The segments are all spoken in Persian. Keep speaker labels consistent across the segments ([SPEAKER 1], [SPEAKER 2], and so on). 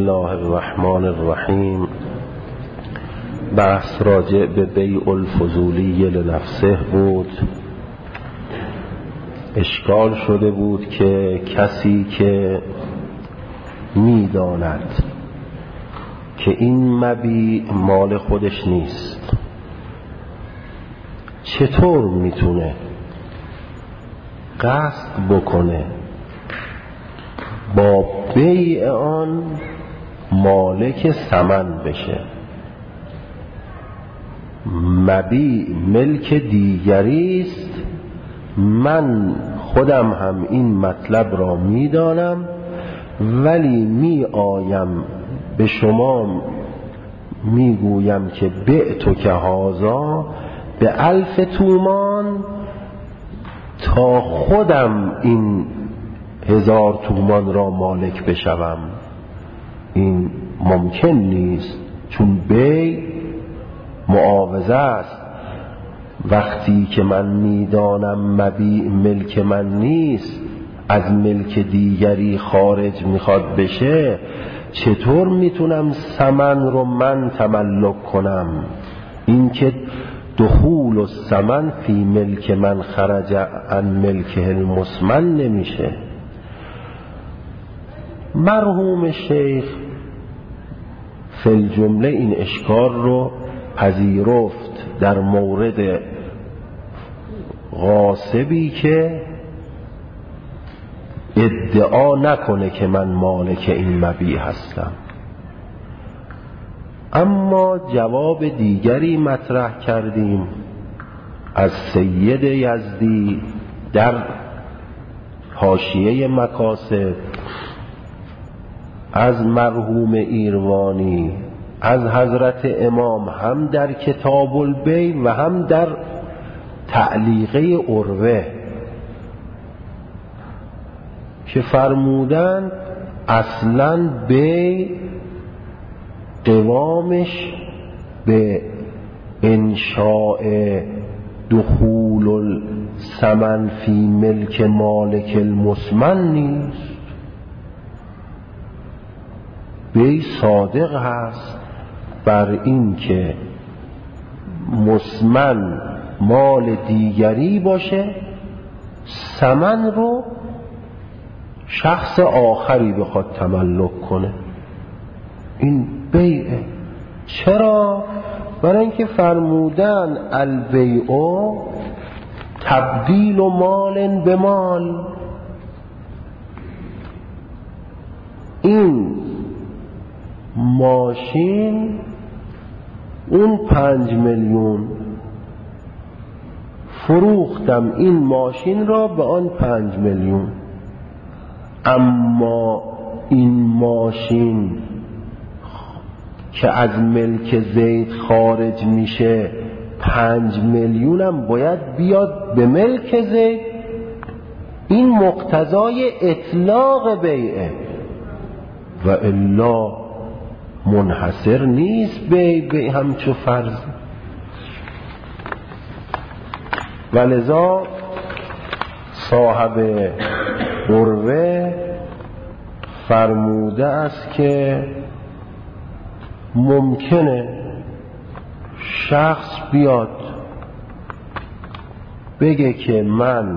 [SPEAKER 1] الله الرحمن الرحیم. بحث راجع به بیع الفضولی لنفسه بود. اشکال شده بود که کسی که میداند که این مبیع مال خودش نیست چطور میتونه قصد بکنه با بیع آن مالک ثمن بشه؟ مبیع ملک دیگری است. من خودم هم این مطلب را میدانم، ولی می آیم به شما میگویم که بعتو که هازا به 1000 تومان تا خودم این 1000 تومان را مالک بشوم. این ممکن نیست، چون بیع معاوضه است. وقتی که من میدانم مبیع ملک من نیست، از ملک دیگری خارج میخواد بشه، چطور میتونم ثمن رو من تملک کنم؟ این که دخول الثمن فی ملک من خرج عن ملکه المثمن نمیشه. مرحوم شیخ فی الجمله این اشکال رو پذیرفت در مورد غاصبی که ادعا نکنه که من مالک این مبیع هستم. اما جواب دیگری مطرح کردیم از سید یزدی در حاشیه مکاسب، از مرحوم ایروانی، از حضرت امام، هم در کتاب البیع و هم در تعلیقه عروه، که فرمودند اصلاً بیع قوامش به انشاء دخول الثمن فی ملک مالک المثمن نیست. بیع صادق هست بر این که مثمن مال دیگری باشه، ثمن رو شخص آخری بخواد تملک کنه. این بیعه. چرا؟ برای اینکه فرمودن البیع تبدیل مال به مال. این ماشین اون 5 میلیون، فروختم این ماشین را به آن 5 میلیون، اما این ماشین که از ملک زید خارج میشه 5 میلیونم باید بیاد به ملک زید. این مقتضای اطلاق بیعه، و الا منحصر نیست بیع همچو فرض. ولذا صاحب عروه فرموده است که ممکنه شخص بیاد بگه که من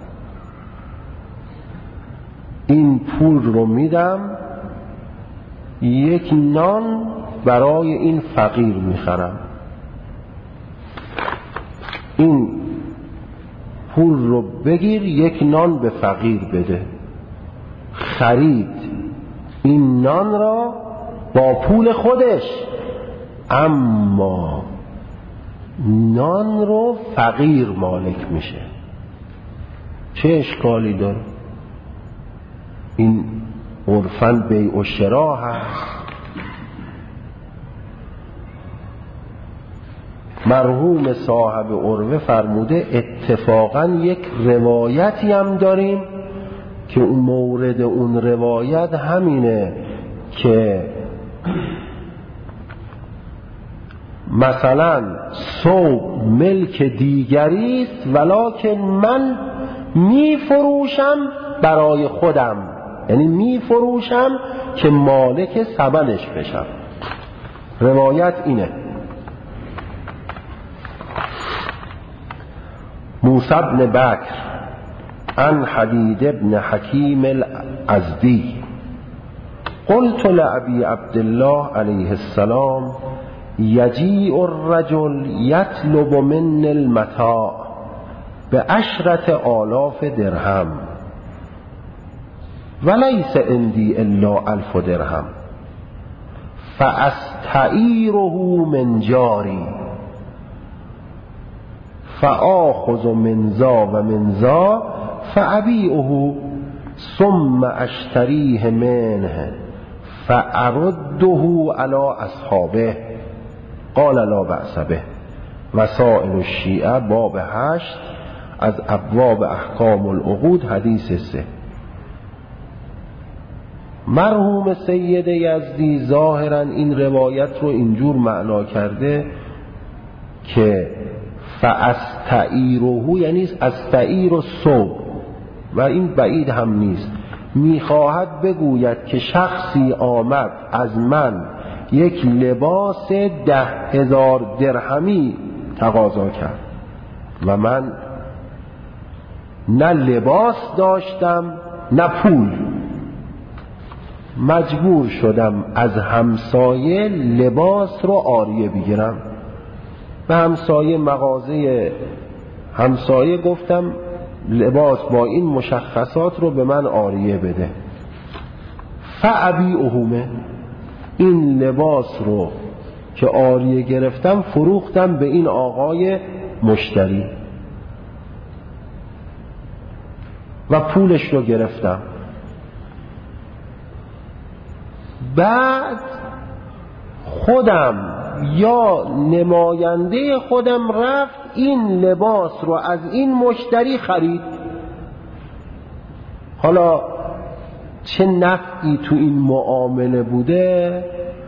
[SPEAKER 1] این پول رو میدم، یک نان برای این فقیر میخرم، این پول رو بگیر یک نان به فقیر بده. خرید این نان را با پول خودش، اما نان رو فقیر مالک میشه. چه اشکالی داره؟ این عرفاً بیع و شراء هست. مرحوم صاحب عروه فرموده اتفاقاً یک روایتی هم داریم که اون مورد اون روایت همینه که مثلا ثوب ملک دیگری است ولکن من می فروشم برای خودم، یعنی میفروشم که مالک ثمنش بشم. روایت اینه. موسی بن بکر عن حدید بن حکیم الازدی قلت لأبی عبدالله علیه السلام یجیء الرجل یطلب من المتاع ب10,000 درهم ولیس عندی الا 1000 درهم فاستعیره من جاری فآخذ من ذا و من ذا فأبیعه ثم اشتریه منه فأرده على اصحابه قال لا بأس به. وسائل الشیعه باب 8 از ابواب احکام العقود حدیث 3. مرحوم سید یزدی ظاهرا این روایت رو اینجور معنا کرده که فاستعیره یعنی استعیر الثوب، و این بعید هم نیست. میخواهد بگوید که شخصی آمد از من یک لباس 10,000 درهمی تقاضا کرد و من نه لباس داشتم نه پول، مجبور شدم از همسایه لباس رو عاریه بگیرم. به همسایه مغازه همسایه گفتم لباس با این مشخصات رو به من عاریه بده. فأبیعه، این لباس رو که عاریه گرفتم فروختم به این آقای مشتری و پولش رو گرفتم. بعد خودم یا نماینده خودم رفت این لباس رو از این مشتری خرید. حالا چه نفعی تو این معامله بوده؟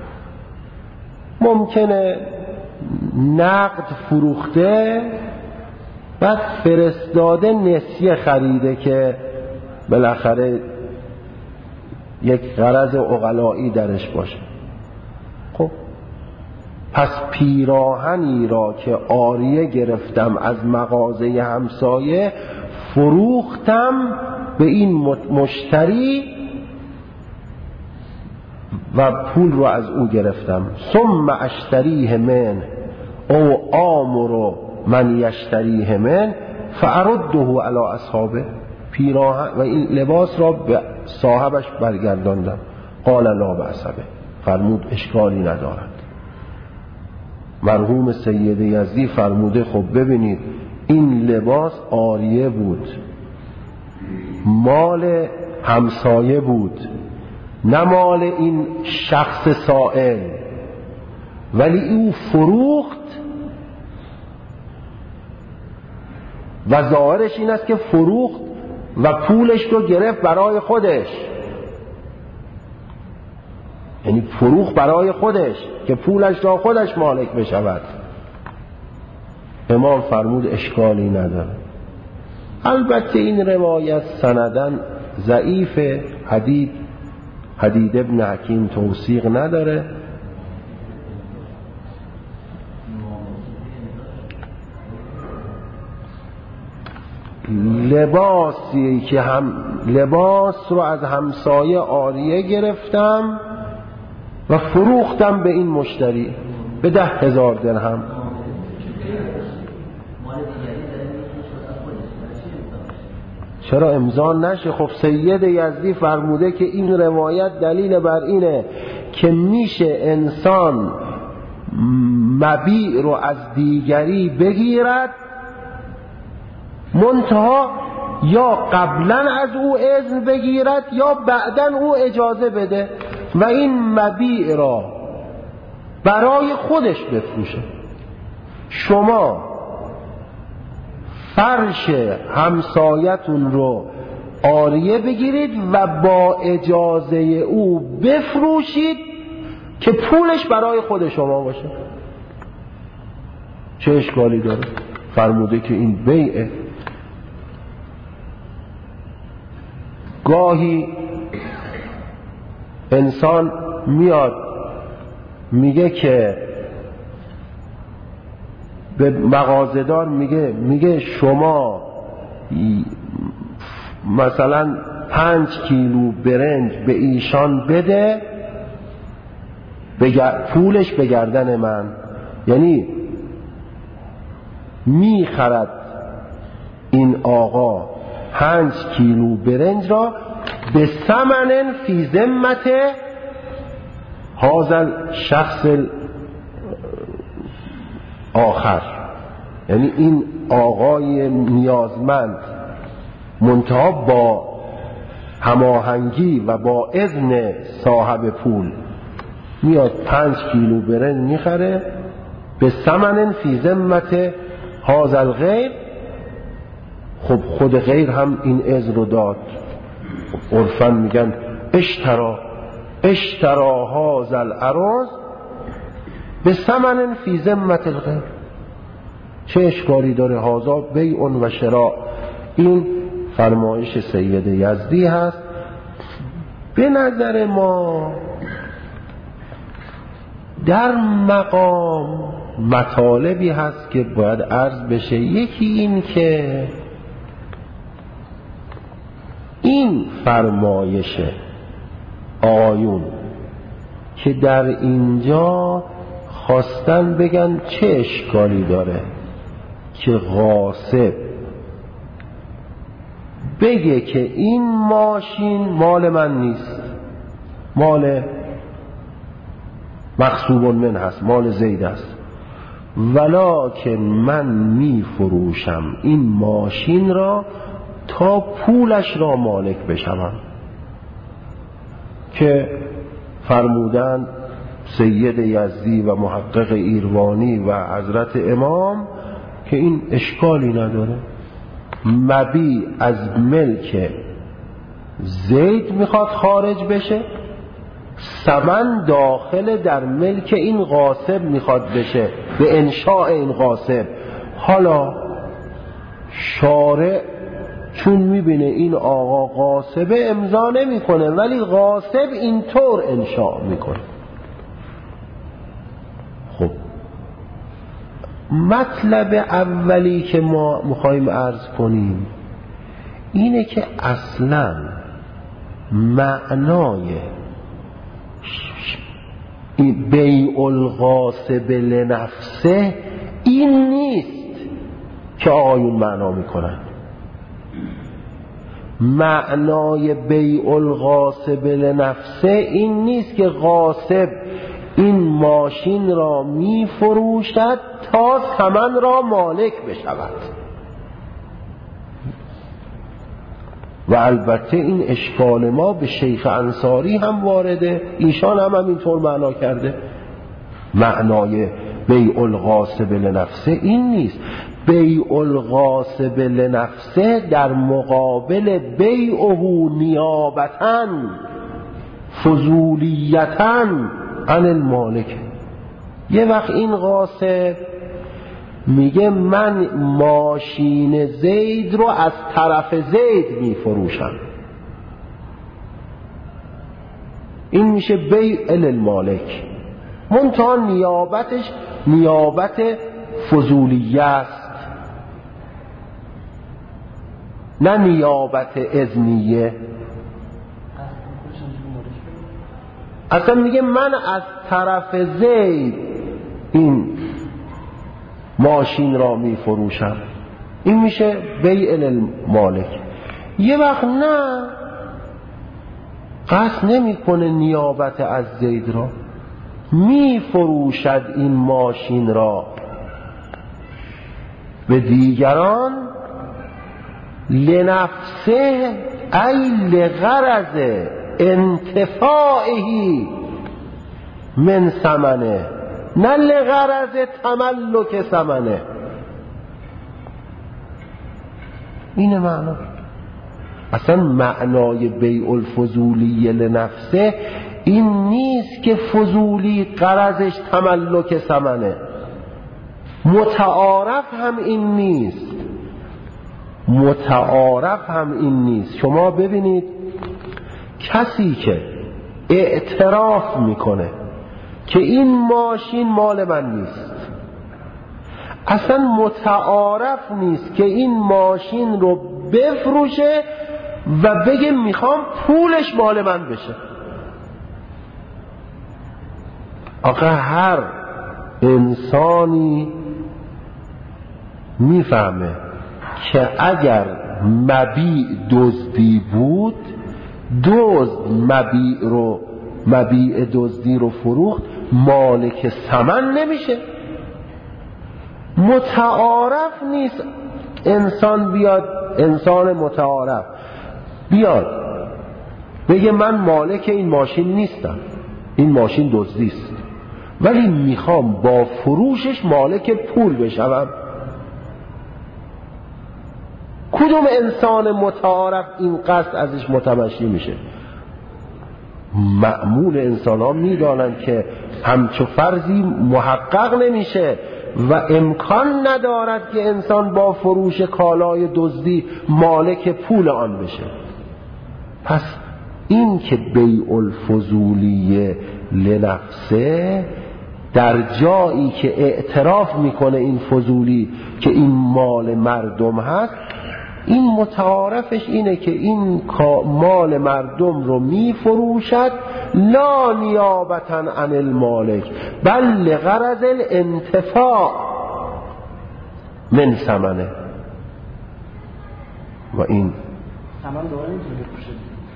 [SPEAKER 1] ممکنه نقد فروخته بعد فرستاده نسیه خریده که بالاخره یک غرض عقلایی درش باشه. خب پس پیراهنی را که عاریه گرفتم از مغازه همسایه فروختم به این مشتری و پول رو از او گرفتم. ثم اشتریه من او آمر من یشتریه من فارده علی اصحابه، پیراهن و این لباس را به صاحبش برگرداندم. قال لا بأس به، فرمود اشکالی ندارد. مرحوم سید یزدی فرموده خب ببینید این لباس عاریه بود، مال همسایه بود، نه مال این شخص سائل، ولی او فروخت و ظاهرش این است که فروخت و پولش رو گرفت برای خودش، یعنی فروخت برای خودش که پولش را خودش مالک بشود. امام فرمود اشکالی نداره. البته این روایت سندن ضعیف، حدید ابن حکیم توثیق نداره. لباسی که لباس رو از همسایه عاریه گرفتم و فروختم به این مشتری به 10,000 درهم. چرا امضا نشه؟ خب سید یزدی فرموده که این روایت دلیل بر اینه که میشه انسان مبیع رو از دیگری بگیرد، منتها یا قبلا از او اذن بگیرد یا بعدا او اجازه بده و این مبیع را برای خودش بفروشه. شما فرش همسایتون رو عاریه بگیرید و با اجازه او بفروشید که پولش برای خود شما باشه. چه اشکالی داره؟ فرموده که این بیعه. گاهی انسان میاد میگه که به مغازه‌دار میگه شما مثلا 5 کیلو برنج به ایشان بده، پولش به گردن من. یعنی میخرد این آقا 5 کیلو برنج را به ثمن فی ذمت هذا شخص آخر. یعنی این آقای نیازمند منتها با هماهنگی و با اذن صاحب پول میاد 5 کیلو برنج میخره به ثمن فی ذمت هذا الغیر. خب خود غیر هم این اذن رو داد. عرفاً میگن اشترا هذا العرض به ثمن فی ذمت الغیر. چه اشکالی داره؟ هذا بیع و شراء. این فرمایش سید یزدی هست. به نظر ما در مقام مطالبی هست که باید عرض بشه. یکی این که این فرمایش آیون که در اینجا خواستن بگن چه اشکالی داره که غاصب بگه که این ماشین مال من نیست، مال مغصوب من هست، مال زید است، ولکن من می فروشم این ماشین را تا پولش را مالک بشم. که فرمودند سید یزدی و محقق ایروانی و حضرت امام که این اشکالی نداره. مبیع از ملک زید میخواد خارج بشه، ثمن داخل در ملک این غاصب میخواد بشه به انشاء این غاصب. حالا شارع چون میبینه این آقا غاصبه امضا نمیکنه، ولی غاصب اینطور انشاء میکنه. خب مطلب اولی که ما میخوایم عرض کنیم اینه که اصلا معنای بیع الغاصب لنفسه این نیست که آقایون معنا میکنن. معنای بیع الغاصب لنفسه این نیست که غاصب این ماشین را می فروشد تا ثمن را مالک بشود. و البته این اشکال ما به شیخ انصاری هم وارده، ایشان هم اینطور معنا کرده. معنای بیع الغاصب لنفسه این نیست. بیع الغاصب لنفسه در مقابل بیعه نیابتاً فضولیتاً عن المالک. یه وقت این غاصب میگه من ماشین زید رو از طرف زید میفروشم، این میشه بیع المالک، منتها نیابتش نیابت فضولیه است، نه نیابت اذنیه. اصلا میگه من از طرف زید این ماشین را می فروشم، این میشه بیع المالک. یه وقت نه، قصد نمی کنه نیابت از زید را، می فروشد این ماشین را به دیگران لنفسه ای لغرض انتفاعه من ثمنه، نه لغرض تملک ثمنه. این معنا. اصلا معنای بیع الفضولی لنفسه این نیست که فضولی غرضش تملک ثمنه. متعارف هم این نیست، متعارف هم این نیست. شما ببینید کسی که اعتراف میکنه که این ماشین مال من نیست، اصلا متعارف نیست که این ماشین رو بفروشه و بگه میخوام پولش مال من بشه. آخه هر انسانی میفهمه که اگر مبیع دزدی بود، دزد مبیع دزدی رو فروخت، مالک ثمن نمیشه. متعارف نیست انسان متعارف بیاد بگه من مالک این ماشین نیستم، این ماشین دزدی است، ولی میخوام با فروشش مالک پول بشم. کدوم انسان متعارف این قصد ازش متمشی میشه؟ معمول انسان ها میدانند که همچو فرضی محقق نمیشه و امکان ندارد که انسان با فروش کالای دزدی مالک پول آن بشه. پس این که بیع الفضولی لنفسه، در جایی که اعتراف میکنه این فضولی که این مال مردم هست، این متعارفش اینه که این مال مردم رو میفروشد لا نیابتا عن المالک بل لغرض الانتفاع من ثمنه. و این
[SPEAKER 2] ثمن دوباره نمیتونه بفروشه،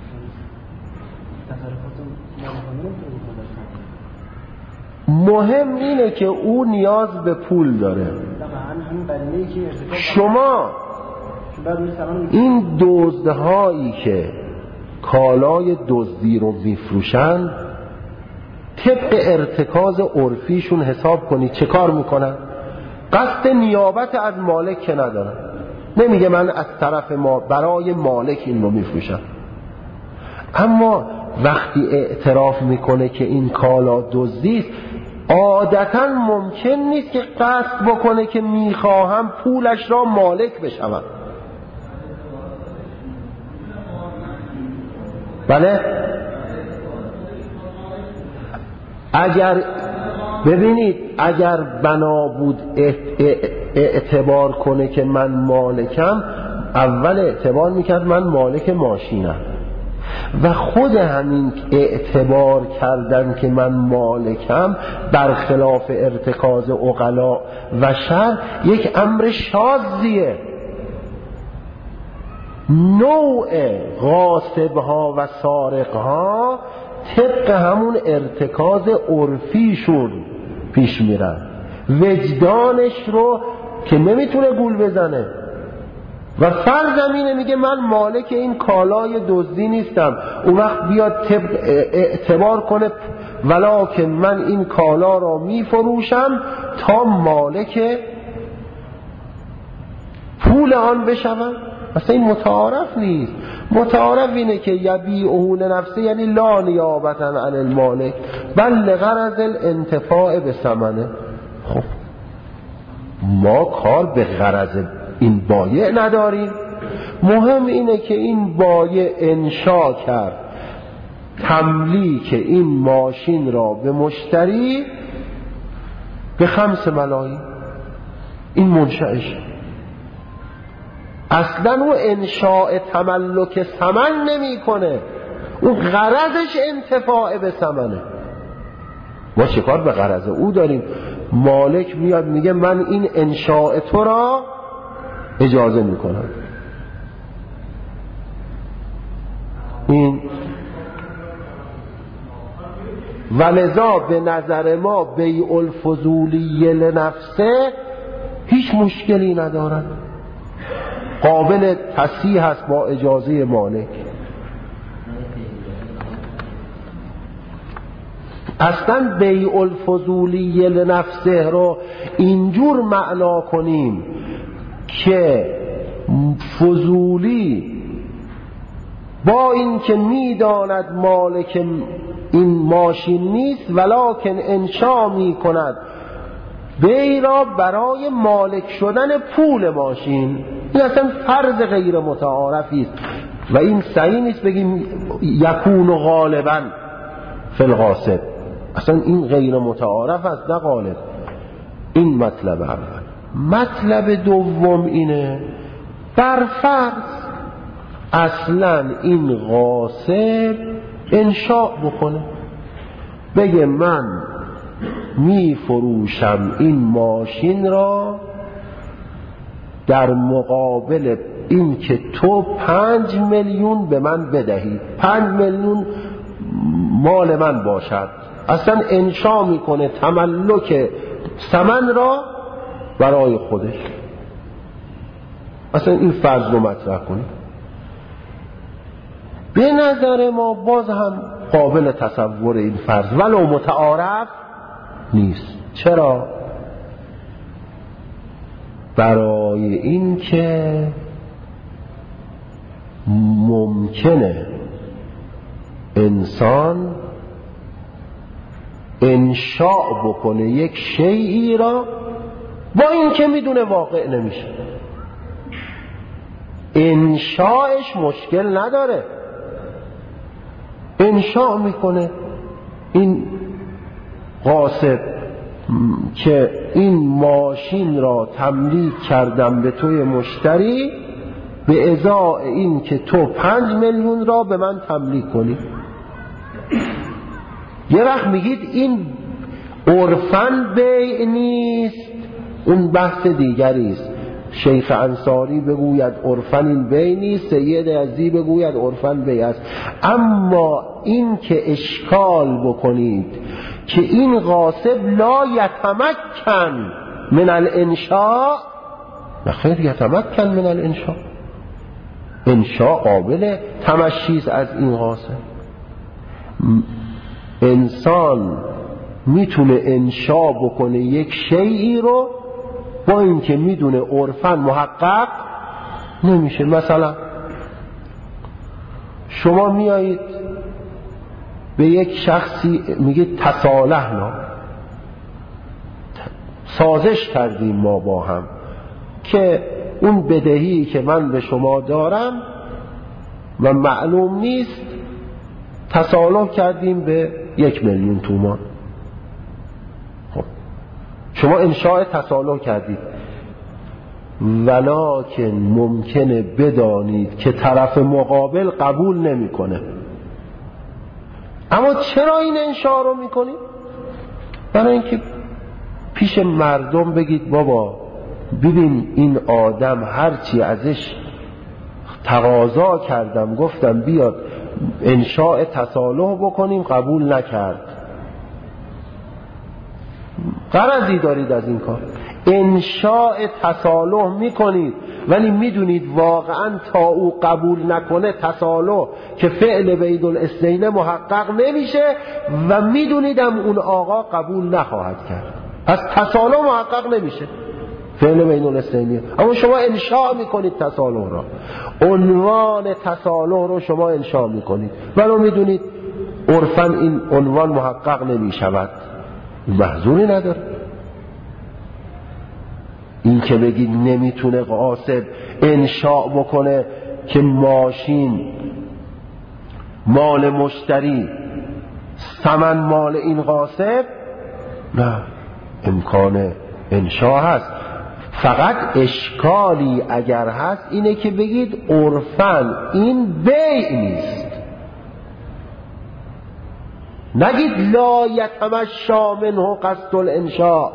[SPEAKER 1] مهم اینه که او نیاز به پول داره. شما این دزدهایی که کالای دزدی رو میفروشن، طبق ارتکاز عرفیشون حساب کنید چه کار میکنن؟ قصد نیابت از مالک که ندارن. نمیگه من از طرف ما برای مالک این رو میفروشم، اما وقتی اعتراف میکنه که این کالا دزدی است، عادتا ممکن نیست که قصد بکنه که میخواهم پولش را مالک بشم. بله، اگر ببینید اگر بنا بود اعتبار کنه که من مالکم، اول اعتبار میکرد من مالک ماشینم، و خود همین اعتبار کردن که من مالکم برخلاف ارتکاز عقلا و شر یک امر شاذیه. نوع غاصبها و سارقها طبق همون ارتکاز عرفیشون پیش میرن، وجدانش رو که نمیتونه گول بزنه و فرض اینه میگه من مالک این کالای دزدی نیستم، اون وقت بیاد اعتبار کنه ولکن من این کالا را میفروشم تا مالک پول آن بشم. اصلا این متعارف نیست. متعارف اینه که یبیعه لنفسه، یعنی لا نیابتا عن المالک بل لغرض الانتفاع بثمنه. خب ما کار به غرض این بایع نداریم، مهم اینه که این بایع انشا کرد تملیک این ماشین را به مشتری به 5 ملایین، این منشأش. اصلا او انشاء تملک ثمن نمی کنه، اون غرضش انتفاع به ثمنه. ما چه کار به غرض او داریم؟ مالک میاد میگه من این انشاء تو را اجازه میکنم. این ولذا به نظر ما بیع الفضولی لنفسه هیچ مشکلی ندارد، قابل تصحیح است با اجازه مالک. اصلا بیع الفضولی لنفسه رو اینجور معنا کنیم که فضولی با این که میداند مالک این ماشین نیست ولکن انشا می کند بیع را برای مالک شدن پول ماشین، این اصلا فرض غیر متعارفی است و این صحیح نیست بگیم یکون غالبا، فی الغاصب. اصلا این غیر متعارف است، نه غالب. این مطلب اول. مطلب دوم اینه، برفرض اصلا این غاصب انشاء بکنه، بگه من می فروشم این ماشین را در مقابل این که تو 5 میلیون به من بدهی، 5 میلیون مال من باشد. اصلا انشاء میکنه تملک ثمن را برای خودش. اصلا این فرض رو مطرح کنید. به نظر ما باز هم قابل تصور این فرض ولو متعارف نیست. چرا؟ برای این که ممکنه انسان انشاء بکنه یک شیئی را با این که میدونه واقع نمیشه. انشاءش مشکل نداره، انشاء میکنه این غاصب که این ماشین را تملیک کردم به توی مشتری به ازای این که تو 5 میلیون را به من تملیک کنی. یه وقت میگید این عرفاً بیع نیست، اون بحث دیگری است. شیخ انصاری بگوید عرفاً این بیع نیست، سید یزدی بگوید عرفاً بیع است. اما این که اشکال بکنید که این غاصب لا یتمکن من الانشاء، نخیر یتمکن من الانشاء، انشاء قابل تمشیز از این غاصب. انسان میتونه انشاء بکنه یک شیئی رو با اینکه میدونه عرفاً محقق نمیشه. مثلا شما میایید به یک شخصی میگید تصالحنا، سازش کردیم ما با هم که اون بدهی که من به شما دارم و معلوم نیست، تصالح کردیم به 1 میلیون تومان. خب شما انشاء تصالح کردید، ولکن ممکنه بدانید که طرف مقابل قبول نمیکنه. اما چرا این انشاء رو میکنید؟ برای اینکه پیش مردم بگید بابا ببین این آدم هرچی ازش تقاضا کردم، گفتم بیاد انشاء تصالح بکنیم، قبول نکرد. غرضی دارید از این کار؟ انشاء تصالح میکنید ولی میدونید واقعا تا او قبول نکنه تصالح که فعل بین الاثنین محقق نمیشه و میدونیدم اون آقا قبول نخواهد کرد، پس تصالح محقق نمیشه، فعل بین الاثنین. اما شما انشاء میکنید تصالح را، عنوان تصالح رو شما انشاء میکنید ولو میدونید عرفاً این عنوان محقق نمیشود، محظوری نداره. این که بگید نمیتونه غاصب انشاء بکنه که ماشین مال مشتری، ثمن مال این غاصب، نه، امکان انشاء هست. فقط اشکالی اگر هست اینه که بگید عرفاً این بیع نیست، نگید لا یتمشا منه قصد الانشاء،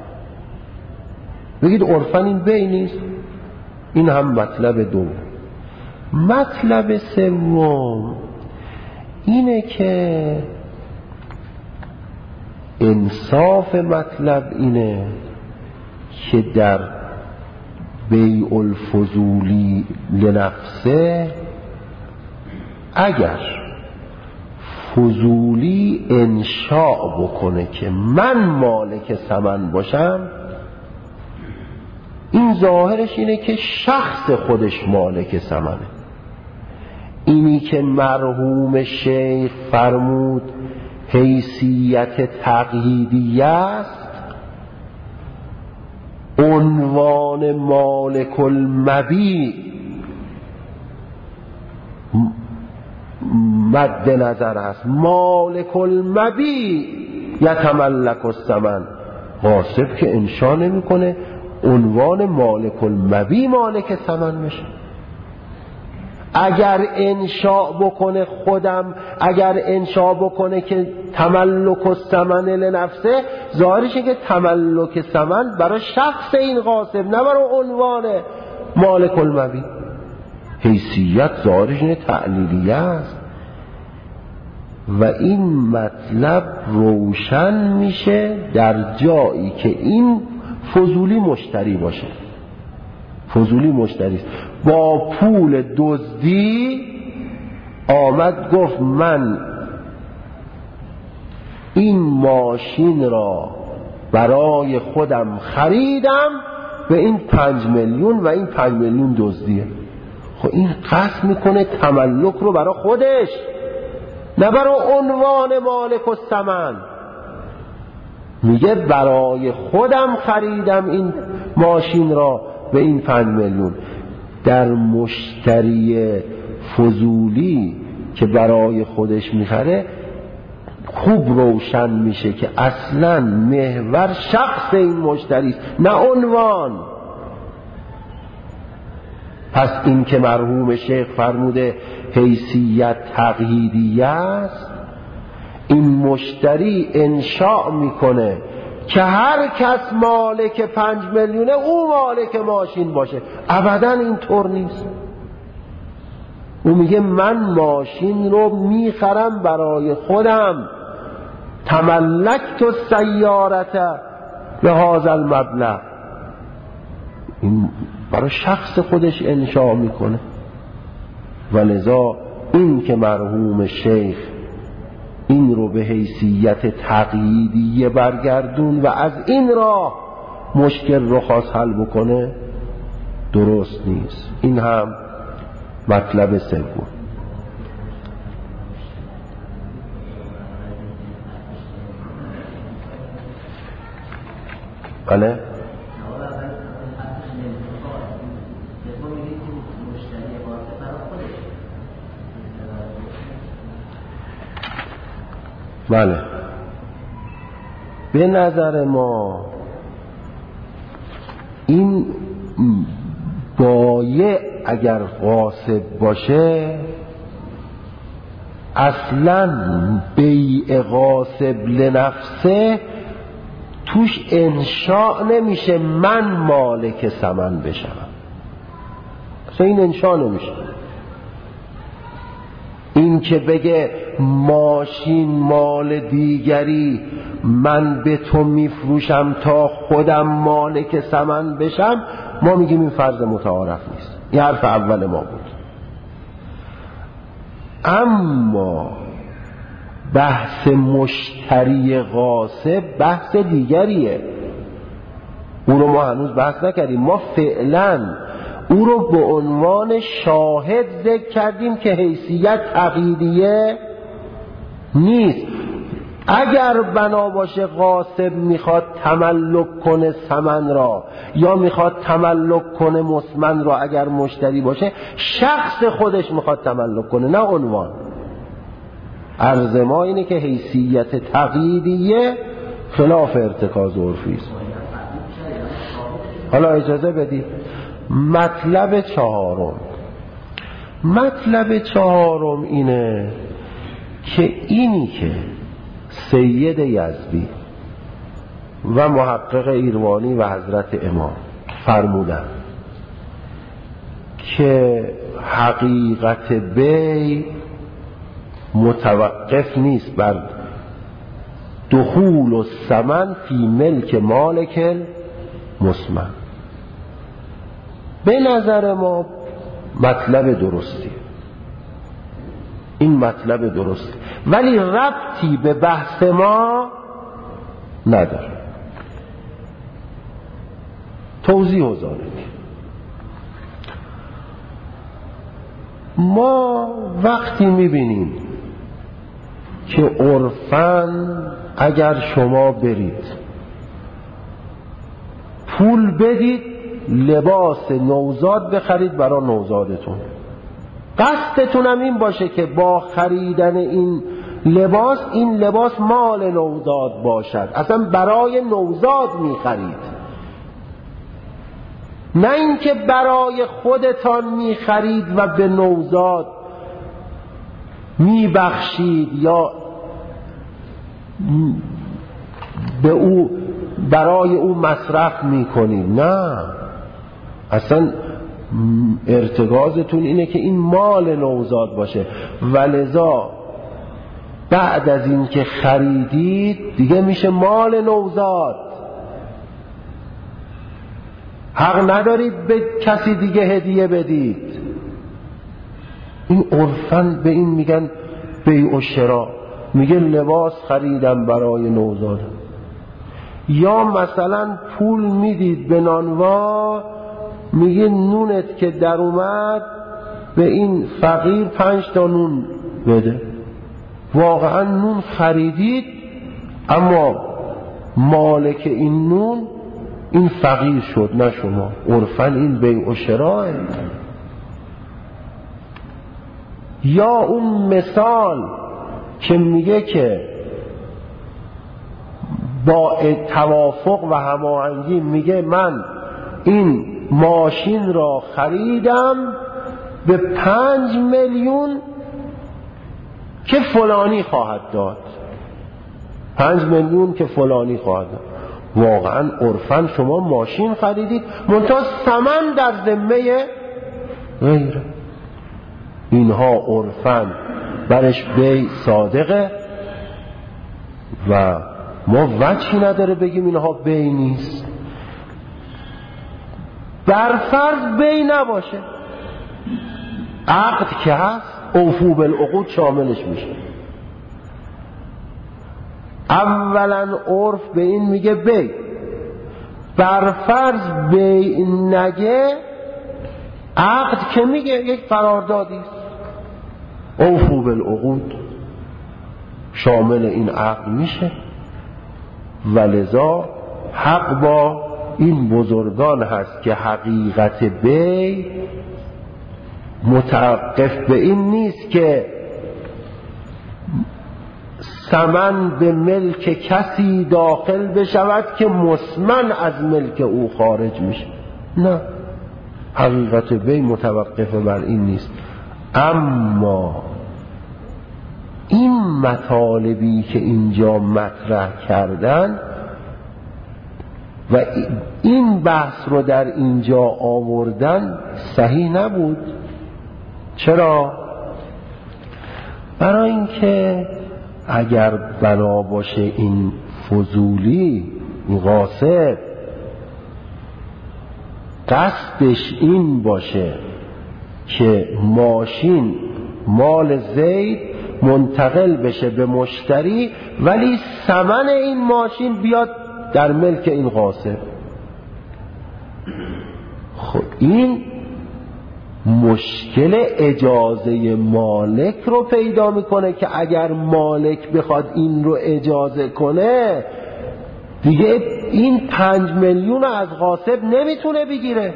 [SPEAKER 1] بگید عرفاً این بیع نیست. این هم مطلب دوم. مطلب سوم اینه که انصاف مطلب اینه که در بیع الفضولی لنفسه اگر فضولی انشاء بکنه که من مالک ثمن باشم، این ظاهرش اینه که شخص خودش مالک ثمنه. اینی که مرحوم شیخ فرمود حیثیت تقییدیه است، عنوان مالک المبیع مد نظر هست مالک المبی یتملک الثمن. غاصب که انشا نمیکنه عنوان مالک المبی مالک ثمن میشه. اگر انشا بکنه خودم، اگر انشا بکنه که تملک الثمن لنفسه، ظاهرشه که تملک ثمن برای شخص این غاصب نه برای عنوان مالک المبی. حیثیت ظاهرش اینه تعلیلیه است و این مطلب روشن میشه در جایی که این فضولی مشتری باشه. فضولی مشتری است، با پول دزدی آمد گفت من این ماشین را برای خودم خریدم به این 5 میلیون و این 5 میلیون دزدیه. خب این قصد میکنه تملک رو برای خودش نه برای عنوان مالک الثمن. میگه برای خودم خریدم این ماشین را به این 5 میلیون. در مشتری فضولی که برای خودش میخره خوب روشن میشه که اصلا محور شخص این مشتری است نه عنوان. پس این که مرحوم شیخ فرموده حیثیت تقییدیه است، این مشتری انشاء میکنه که هر کس مالک 5 میلیونه او مالک ماشین باشه. ابدا اینطور نیست. او میگه من ماشین رو میخرم برای خودم، تملکت السیارة به هذا المبلغ. این برای شخص خودش انشاء میکنه و لذا این که مرحوم شیخ این رو به حیثیت تقییدیه برگردون و از این راه مشکل رو خواست حل بکنه درست نیست. این هم مطلب سوم. بله بله، به نظر ما این بایع اگر غاصب باشه اصلا بیع غاصب لنفسه توش انشاء نمیشه من مالک ثمن بشم. اصلا این انشاء نمیشه. این که بگه ماشین مال دیگری من به تو میفروشم تا خودم مالک ثمن بشم، ما میگیم این فرض متعارف نیست. این حرف اول ما بود. اما بحث مشتری غاصب بحث دیگریه. اون رو ما هنوز بحث نکردیم. ما فعلا او رو به عنوان شاهد ذکر کردیم که حیثیت عقیدیه نیست. اگر بنا باشه غاصب میخواد تملک کنه ثمن را یا میخواد تملک کنه مسمن را، اگر مشتری باشه شخص خودش میخواد تملک کنه نه عنوان. عرض ما اینه که حیثیت تقییدیه خلاف ارتکاز عرفی است. حالا اجازه بدید مطلب چهارم اینه که اینی که سید یزدی و محقق ایروانی و حضرت امام فرمودن که حقیقت بیع متوقف نیست بر دخول الثمن فی ملک مالک مسمن، به نظر ما مطلب درستی. این مطلب درستی ولی ربطی به بحث ما نداره. توضیح و زارگی. ما وقتی میبینیم که عرفاً اگر شما برید پول بدید لباس نوزاد بخرید برای نوزادتون، قصدتونم این باشه که با خریدن این لباس مال نوزاد باشد، اصلا برای نوزاد میخرید، نه اینکه برای خودتان میخرید و به نوزاد میبخشید یا به او برای او مصرف میکنید. نه، اصلا ارتکازتون اینه که این مال نوزاد باشه، ولذا بعد از این که خریدید دیگه میشه مال نوزاد، حق ندارید به کسی دیگه هدیه بدید. این عرفاً به این میگن بیع و شرا، میگه لباس خریدم برای نوزادم. یا مثلا پول میدید به نانوا، میگه نونت که در اومد به این فقیر 5 تا نون بده. واقعا نون خریدید اما مالک این نون این فقیر شد نه شما. عرفاً این بیع و شراه. یا اون مثال که میگه که با توافق و هماهنگی، میگه من این ماشین را خریدم به 5 میلیون که فلانی خواهد داد، 5 میلیون که فلانی خواهد داد. واقعا عرفاً شما ماشین خریدید منتها ثمن در ذمه غیره. اینها عرفاً برش بیع صادقه و ما وجهی نداره بگیم اینها بیع نیست. بر فرض بیع نباشه، عقد که هست اوفو بالعقود شاملش میشه. اولا عرف به این میگه بیع، بر فرض بیع نگه، عقد که میگه یک قراردادی است، اوفو بالعقود شامل این عقد میشه. ولذا حق با این بزرگان هست که حقیقت بیع متوقف به این نیست که ثمن به ملک کسی داخل بشود که مسمن از ملک او خارج میشه. نه، حقیقت بیع متوقف بر این نیست. اما این مطالبی که اینجا مطرح کردن و این بحث رو در اینجا آوردن صحیح نبود. چرا؟ برای اینکه اگر بنا باشه این فضولی، این غاصب قصدش این باشه که ماشین مال زید منتقل بشه به مشتری ولی ثمن این ماشین بیاد در ملک این غاصب، خب این مشکل اجازه مالک رو پیدا میکنه که اگر مالک بخواد این رو اجازه کنه دیگه این 5 میلیون از غاصب نمیتونه بگیره.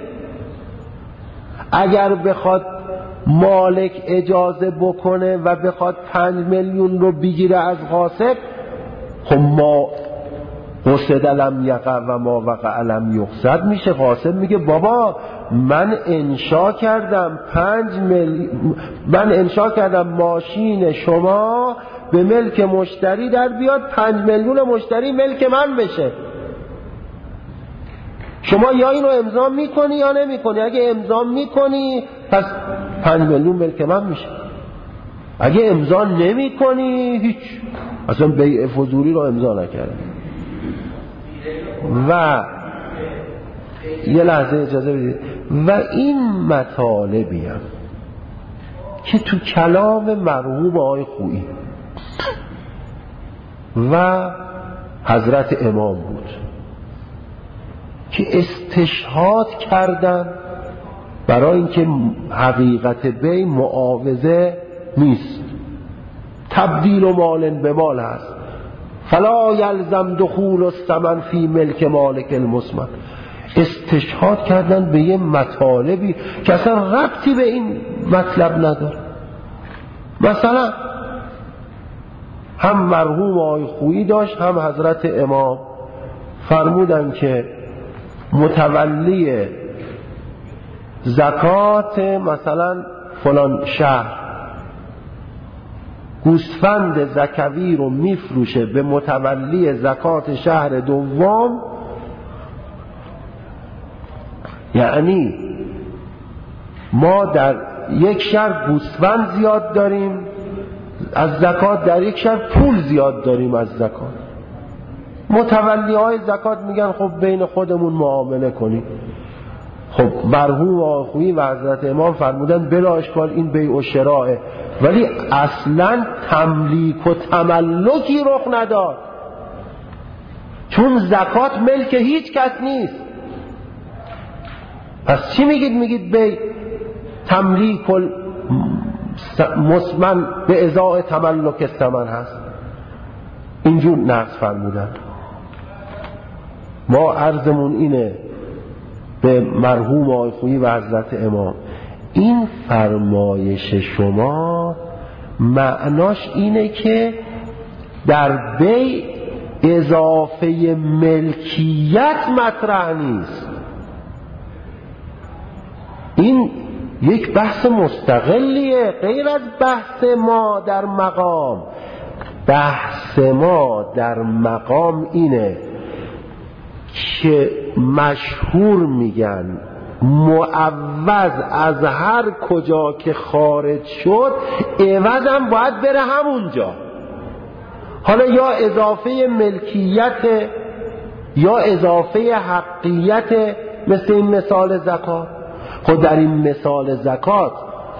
[SPEAKER 1] اگر بخواد مالک اجازه بکنه و بخواد 5 میلیون رو بگیره از غاصب، خب ما قصد لم یقع و ما وقع لم یقصد میشه. غاصب میگه بابا من انشا کردم 5 میلیون، من انشا کردم ماشین شما به ملک مشتری در بیاد، 5 میلیون مشتری ملک من بشه. شما یا اینو امضا میکنی یا نمیکنی. اگه امضا میکنی پس 5 میلیون ملک من میشه، اگه امضا نمیکنی هیچ، اصلا بیع فضولی رو امضا نکردی. و یه لحظه اجازه بدید، و این مطالبی هم که تو کلام مرحوم آقای خویی و حضرت امام بود که استشهاد کردن برای اینکه حقیقت بیع معاوضه نیست، تبدیل و مال به مال هست. فلا یلزم دخول الثمن فی ملک مالک المسمن. استشهاد کردن به یه مطالبی که اصلا ربطی به این مطلب نداره. مثلا هم مرحوم آقای خویی داشت هم حضرت امام فرمودن که متولی زکات مثلا فلان شهر گوسفند زکوی رو میفروشه به متولی زکات شهر دوم، یعنی ما در یک شهر گوسفند زیاد داریم از زکات، در یک شهر پول زیاد داریم از زکات. متولی های زکات میگن خب بین خودمون معامله کنیم. خب مرحوم آقای خویی و حضرت امام فرمودن بلا اشکال این بیع و شراءه، ولی اصلا تملیک و تملکی رخ نداد، چون زکات ملک هیچ کس نیست. پس چی میگید؟ میگید بیع تملیک مسمن به ازای تملک ثمن هست. اینجور نقص فرمودن. ما عرضمون اینه به مرحوم آقای خویی و حضرت امام، این فرمایش شما معناش اینه که در بیع اضافه ملکیت مطرح نیست. این یک بحث مستقلیه غیر از بحث ما در مقام. بحث ما در مقام اینه که مشهور میگن معوض از هر کجا که خارج شد عوضم باید بره همونجا. حالا یا اضافه ملکیت یا اضافه حقیت، مثل این مثال زکات. خود در این مثال زکات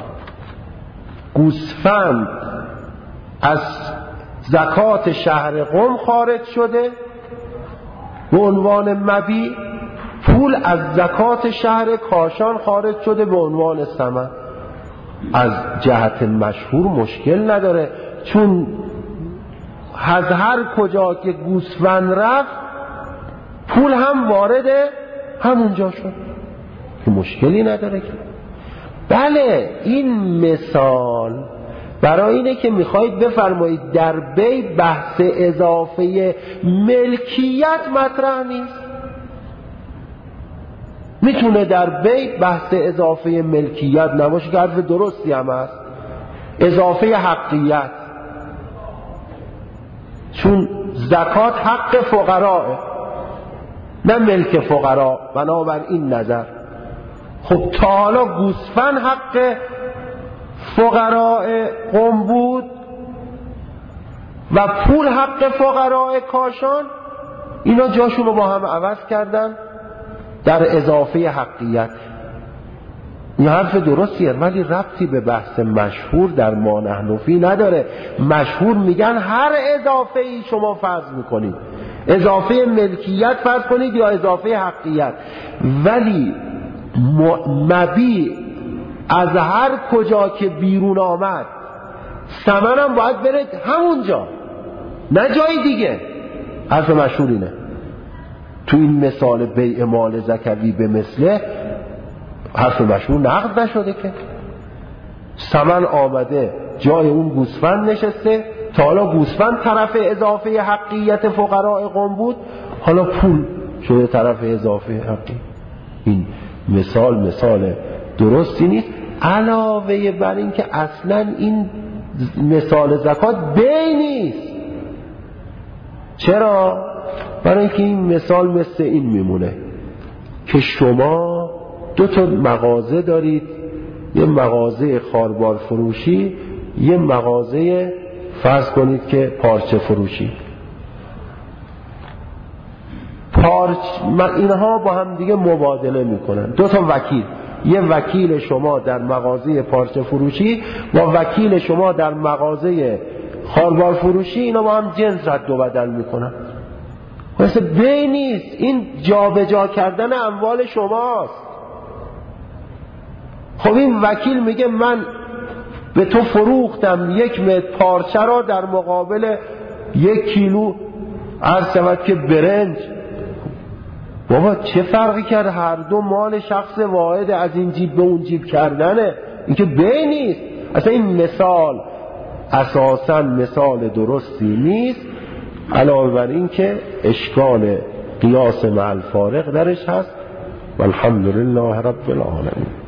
[SPEAKER 1] گوسفند از زکات شهر قم خارج شده به عنوان مبیع، پول از زکات شهر کاشان خارج شده به عنوان ثمن. از جهت مشهور مشکل نداره، چون از هر کجا که گوسفند رفت پول هم وارد همونجا شد که مشکلی نداره که. بله این مثال برای اینه که میخواید بفرمایید در بیع بحث اضافه ملکیت مطرح نیست. میتونه در بیع بحث اضافه ملکیت نباشه که حرف درستی هم هست، اضافه حقیت، چون زکات حق فقراه نه ملک فقرا. بنابر این نظر خب تا حالا گوسفند حق فقراء قم بود و پول حق فقراء کاشان، اینا جاشون رو با هم عوض کردن در اضافه حقیت. این حرف درستیه ولی ربطی به بحث مشهور در ما نحنفی نداره. مشهور میگن هر اضافه ای شما فرض میکنید، اضافه ملکیت فرض کنید یا اضافه حقیت، ولی مبیع از هر کجا که بیرون آمد ثمن هم باید بره همونجا نه جای دیگه. حرف مشهور اینه. تو این مثال بیع مال زکوی به مثله حرف مشهور نقد نشده که ثمن آمده جای اون گوسفند نشسته. تا حالا گوسفند طرف اضافه حقیت فقراء قم بود، حالا پول شده طرف اضافه حقیقت. این مثال درستی نیست. علاوه بر این که اصلا این مثال زکات بیع نیست. چرا؟ برای اینکه این مثال مثل این میمونه که شما دو تا مغازه دارید، یه مغازه خاربار فروشی، یه مغازه فرض کنید که پارچه فروشی. اینها با هم دیگه مبادله میکنن. دو تا وکیل، یه وکیل شما در مغازه پارچه فروشی با وکیل شما در مغازه خاربار فروشی، اینا با هم جنس رد و بدل میکنن. مثل بیع نیست، این جابجا کردن اموال شماست. خب این وکیل میگه من به تو فروختم 1 متر پارچه را در مقابل 1 کیلو عرض شود که برنج. بابا چه فرقی کرد؟ هر دو مال شخص واحد، از این جیب به اون جیب کردنه، این که بی نیست. اصلا این مثال اساساً مثال درستی نیست، علاوه بر این که اشکال قیاس مع الفارق درش هست. والحمدلله رب العالمین.